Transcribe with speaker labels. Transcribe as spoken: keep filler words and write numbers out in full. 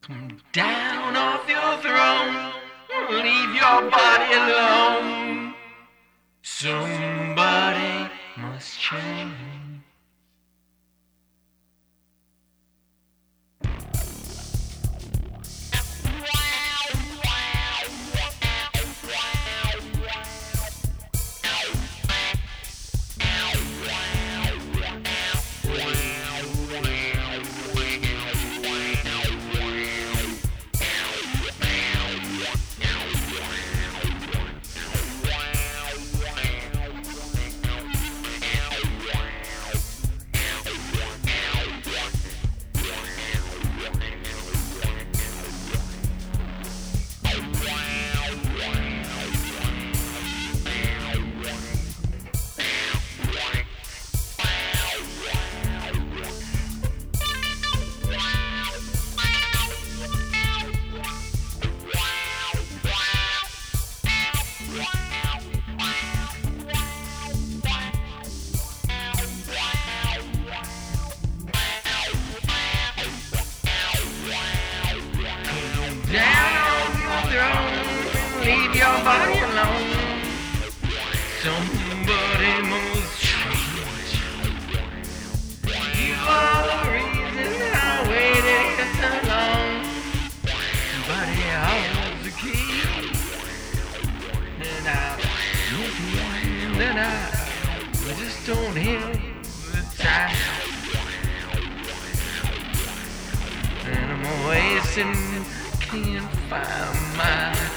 Speaker 1: Come down off your throne, leave your body alone. Somebody must change. Down on your throne, leave your body alone. Somebody must change. You are the reason I waited so long. Somebody holds the key, and I, and I just don't hear the time. And I'm wasting, can't find my